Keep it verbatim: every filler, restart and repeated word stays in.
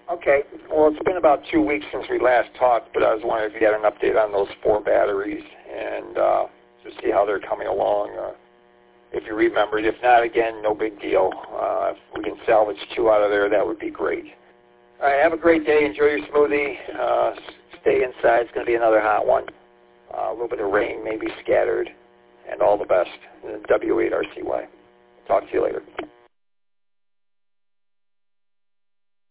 Okay. Well, it's been about two weeks since we last talked, but I was wondering if you had an update on those four batteries and uh, to see how they're coming along. Uh, if you remembered. If not, again, no big deal. Uh, if we can salvage two out of there, that would be great. All right. Have a great day. Enjoy your smoothie. Uh, stay inside. It's going to be another hot one. Uh, a little bit of rain, maybe scattered, and all the best. W eight R C Y. Talk to you later.